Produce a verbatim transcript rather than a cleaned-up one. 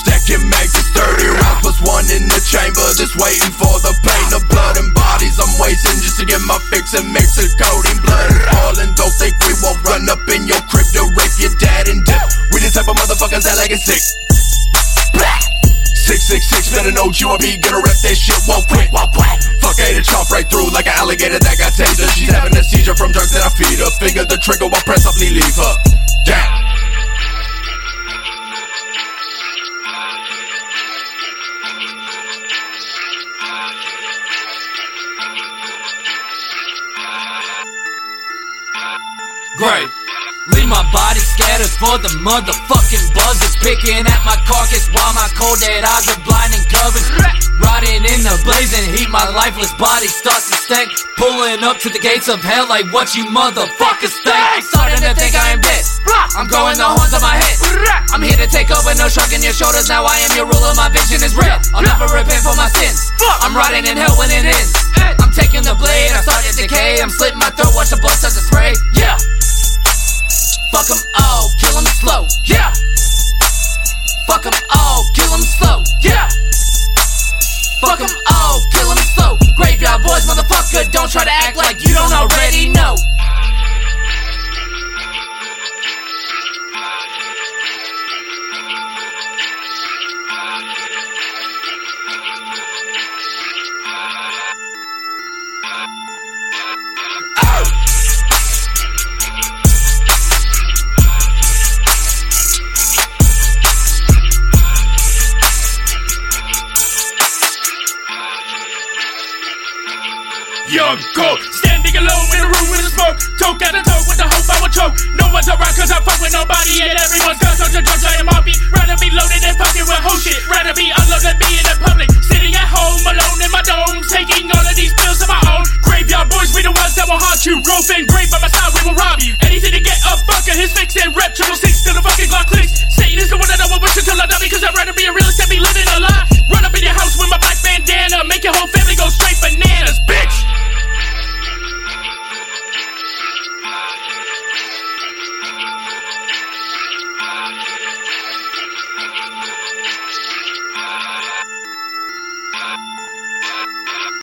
Stacking mags, it's thirty rounds plus one in the chamber. Just waiting for the pain of blood and bodies I'm wasting just to get my fix and mix it. Codeine, blood and falling. Don't think we won't run up in your crib to rape your dad and dip. We the type of motherfuckers that like it sick. six six six, better know G R B, gonna rep that shit, won't quit, won't quit. Fuck ate a chomp right through like an alligator that got taser. She's having a seizure from drugs that I feed her. Finger the trigger while press up, leave her. Damn. Great. Leave my body scattered for the motherfucking buzzers. Picking at my carcass while my cold dead eyes are blind and covered. Riding in the blazing heat, my lifeless body starts to stank. Pulling up to the gates of hell like what you motherfuckers think. I'm starting to think I am dead. I'm growing the horns on my head. I'm here to take over, no shrugging your shoulders. Now I am your ruler, my vision is red. I'll never repent for my sins. I'm riding in hell when it ends. I'm taking the blade, I start to decay. I'm slitting my throat, watch the blood start to spray. Yeah. Fuck 'em all, kill 'em slow, yeah. Fuck 'em all, kill 'em slow, yeah. Fuck 'em all, kill 'em slow. Graveyard boys, motherfucker, don't try to act like you don't already know. Young goat, standing alone in a room with a smoke. Toke at a toke with the hope I will choke. No one's around cause I fuck with nobody. And everyone's guns on the drugs I am R P. Rather be loaded and fucking